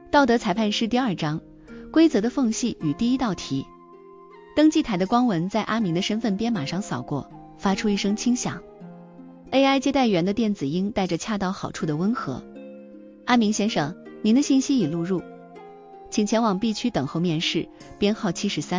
道德裁判师第2章，规则的缝隙与第1道题。登记台的光纹在阿明的身份编码上扫过，发出一声轻响。AI 接待员的电子音带着恰到好处的温和。阿明先生，您的信息已录入，请前往 B 区等候面试，编号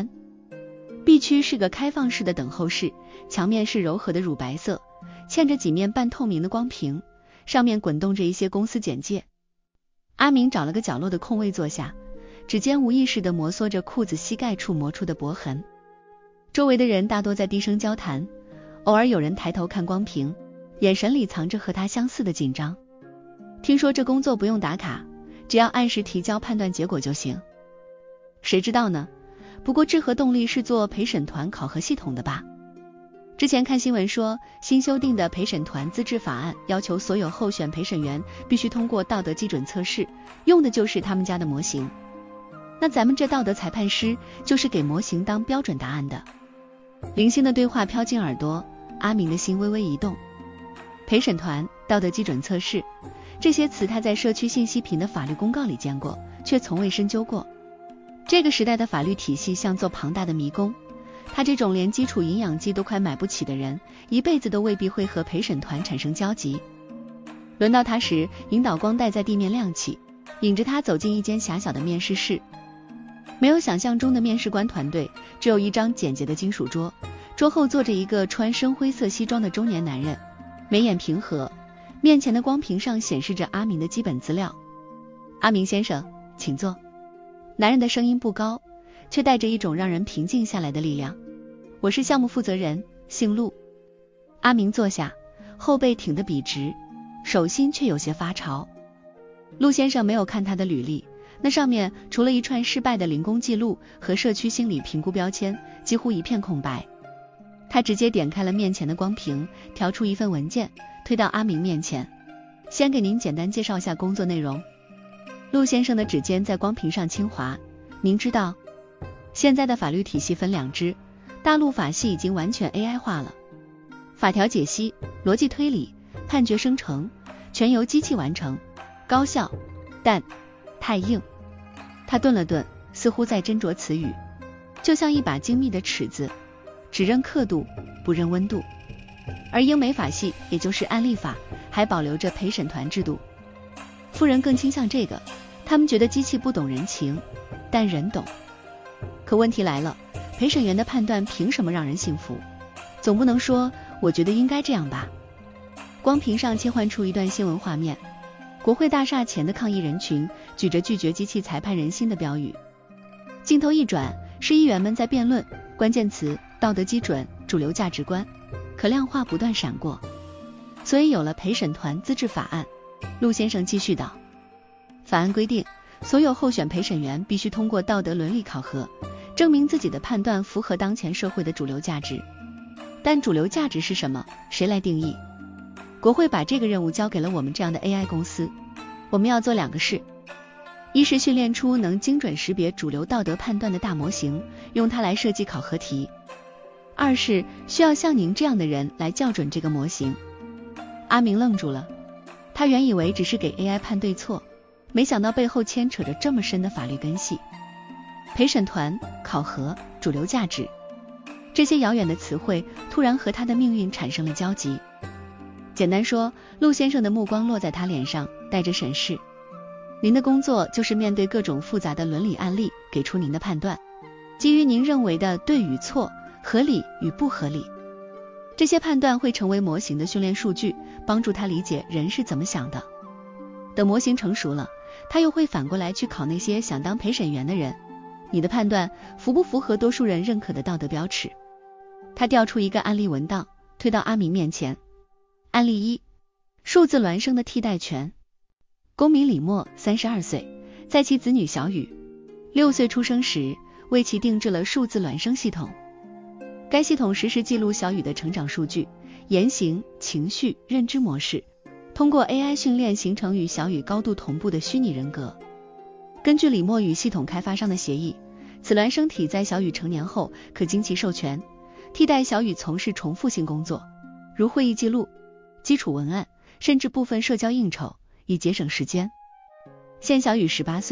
73。B 区是个开放式的等候室，墙面是柔和的乳白色，嵌着几面半透明的光屏，上面滚动着一些公司简介。阿明找了个角落的空位坐下，指尖无意识地摩挲着裤子膝盖处磨出的薄痕。周围的人大多在低声交谈，偶尔有人抬头看光屏，眼神里藏着和他相似的紧张。听说这工作不用打卡，只要按时提交判断结果就行。谁知道呢？不过智和动力是做陪审团考核系统的吧？之前看新闻说，新修订的陪审团资质法案要求所有候选陪审员必须通过道德基准测试，用的就是他们家的模型。那咱们这道德裁判师就是给模型当标准答案的。零星的对话飘进耳朵，阿明的心微微一动。陪审团、道德基准测试，这些词他在社区信息屏的法律公告里见过，却从未深究过。这个时代的法律体系像座庞大的迷宫，他这种连基础营养剂都快买不起的人，一辈子都未必会和陪审团产生交集。轮到他时，引导光带在地面亮起，引着他走进一间狭小的面试室。没有想象中的面试官团队，只有一张简洁的金属桌，桌后坐着一个穿深灰色西装的中年男人，眉眼平和，面前的光屏上显示着阿明的基本资料。阿明先生，请坐。男人的声音不高，却带着一种让人平静下来的力量。我是项目负责人，姓陆。阿明坐下，后背挺得笔直，手心却有些发潮。陆先生没有看他的履历，那上面除了一串失败的零工记录和社区心理评估标签，几乎一片空白。他直接点开了面前的光屏，调出一份文件，推到阿明面前。先给您简单介绍一下工作内容。陆先生的指尖在光屏上轻划。您知道，现在的法律体系分2支，大陆法系已经完全 AI 化了，法条解析、逻辑推理、判决生成全由机器完成，高效，但太硬。他顿了顿，似乎在斟酌词语，就像一把精密的尺子，只认刻度，不认温度。而英美法系，也就是案例法，还保留着陪审团制度。夫人更倾向这个，他们觉得机器不懂人情，但人懂。可问题来了，陪审员的判断凭什么让人信服？总不能说我觉得应该这样吧。光屏上切换出一段新闻画面，国会大厦前的抗议人群举着拒绝机器裁判人心的标语。镜头一转，是议员们在辩论，关键词道德基准、主流价值观，可量化不断闪过。所以有了陪审团资质法案。陆先生继续道，法案规定，所有候选陪审员必须通过道德伦理考核，证明自己的判断符合当前社会的主流价值。但主流价值是什么？谁来定义？国会把这个任务交给了我们这样的 AI 公司。我们要做2个事，一是训练出能精准识别主流道德判断的大模型，用它来设计考核题；二是需要像您这样的人来校准这个模型。阿明愣住了，他原以为只是给 AI 判对错，没想到背后牵扯着这么深的法律根系。陪审团、考核、主流价值，这些遥远的词汇突然和他的命运产生了交集。简单说，陆先生的目光落在他脸上，带着审视。您的工作就是面对各种复杂的伦理案例，给出您的判断，基于您认为的对与错、合理与不合理。这些判断会成为模型的训练数据，帮助他理解人是怎么想的。等模型成熟了，他又会反过来去考那些想当陪审员的人，你的判断符不符合多数人认可的道德标尺？他调出一个案例文档，推到阿明面前。案例1，数字孪生的替代权。公民李默32岁，在其子女小雨6岁出生时，为其定制了数字孪生系统。该系统实时记录小雨的成长数据、言行、情绪、认知模式，通过 AI 训练形成与小雨高度同步的虚拟人格。根据李默与系统开发商的协议，此孪生体在小雨成年后可经其授权，替代小雨从事重复性工作，如会议记录、基础文案，甚至部分社交应酬，以节省时间。现小雨18岁，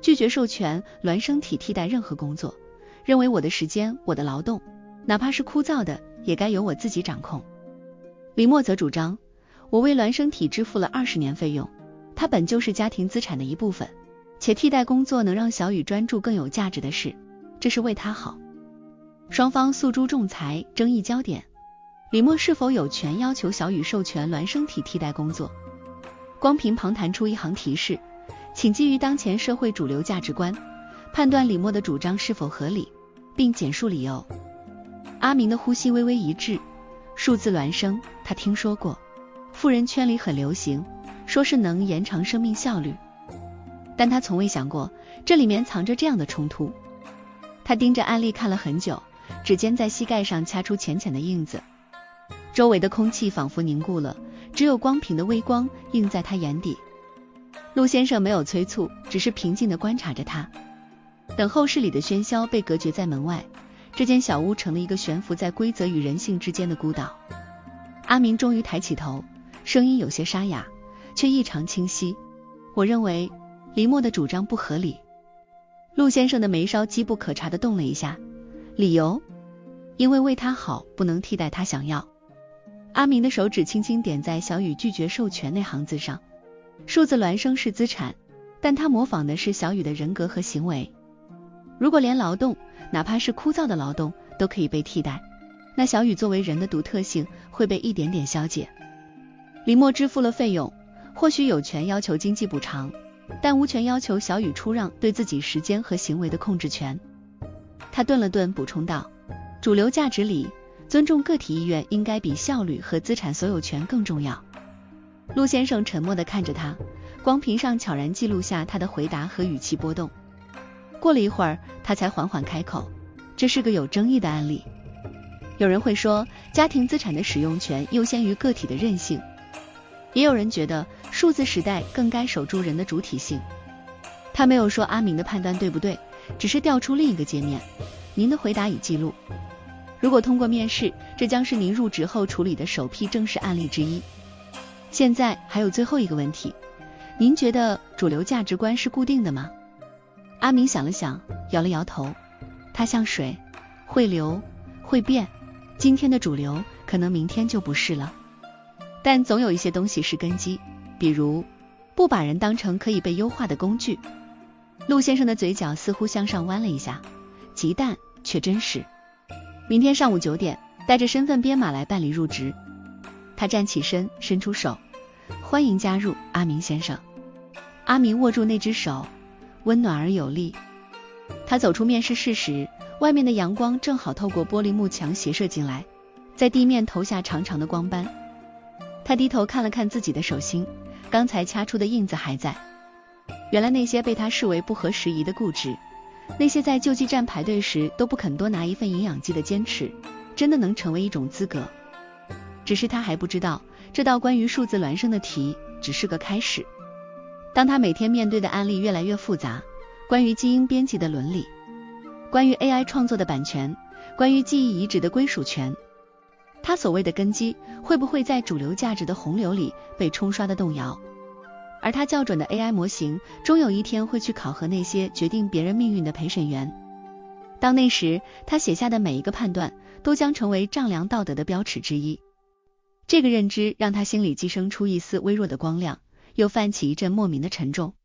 拒绝授权孪生体替代任何工作，认为我的时间、我的劳动，哪怕是枯燥的，也该由我自己掌控。李默则主张，我为孪生体支付了20年费用，它本就是家庭资产的一部分，且替代工作能让小雨专注更有价值的事，这是为他好。双方诉诸仲裁，争议焦点，李默是否有权要求小雨授权孪生体替代工作？光凭旁弹出一行提示，请基于当前社会主流价值观，判断李默的主张是否合理，并简述理由。阿明的呼吸微微一滞，数字孪生他听说过，富人圈里很流行，说是能延长生命效率，但他从未想过这里面藏着这样的冲突。他盯着案例看了很久，指尖在膝盖上掐出浅浅的印子，周围的空气仿佛凝固了，只有光屏的微光映在他眼底。陆先生没有催促，只是平静地观察着他。等候室里的喧嚣被隔绝在门外，这间小屋成了一个悬浮在规则与人性之间的孤岛。阿明终于抬起头，声音有些沙哑，却异常清晰。我认为李默的主张不合理。陆先生的眉梢机不可察地动了一下。理由？因为为他好，不能替代他想要。阿明的手指轻轻点在小雨拒绝授权那行字上。数字孪生是资产，但他模仿的是小雨的人格和行为。如果连劳动，哪怕是枯燥的劳动，都可以被替代，那小雨作为人的独特性会被一点点消解。李默支付了费用，或许有权要求经济补偿，但无权要求小雨出让对自己时间和行为的控制权。他顿了顿，补充道，主流价值里，尊重个体意愿应该比效率和资产所有权更重要。陆先生沉默地看着他，光屏上悄然记录下他的回答和语气波动。过了一会儿，他才缓缓开口，这是个有争议的案例。有人会说，家庭资产的使用权优先于个体的任性，也有人觉得数字时代更该守住人的主体性。他没有说阿明的判断对不对，只是调出另一个界面，您的回答已记录。如果通过面试，这将是您入职后处理的首批正式案例之一。现在还有最后一个问题，您觉得主流价值观是固定的吗？阿明想了想，摇了摇头。它像水，会流，会变，今天的主流可能明天就不是了。但总有一些东西是根基，比如不把人当成可以被优化的工具。陆先生的嘴角似乎向上弯了一下，极淡却真实。明天上午9点，带着身份编码来办理入职。他站起身，伸出手，欢迎加入，阿明先生。阿明握住那只手，温暖而有力。他走出面试室时，外面的阳光正好透过玻璃幕墙斜射进来，在地面投下长长的光斑。他低头看了看自己的手心，刚才掐出的印子还在。原来那些被他视为不合时宜的固执，那些在救济站排队时都不肯多拿一份营养剂的坚持，真的能成为一种资格。只是他还不知道，这道关于数字孪生的题只是个开始。当他每天面对的案例越来越复杂，关于基因编辑的伦理，关于 AI 创作的版权，关于记忆遗址的归属权，他所谓的根基会不会在主流价值的洪流里被冲刷的动摇？而他校准的 AI 模型终有一天会去考核那些决定别人命运的陪审员。到那时，他写下的每一个判断都将成为丈量道德的标尺之一。这个认知让他心里寄生出一丝微弱的光亮，又泛起一阵莫名的沉重。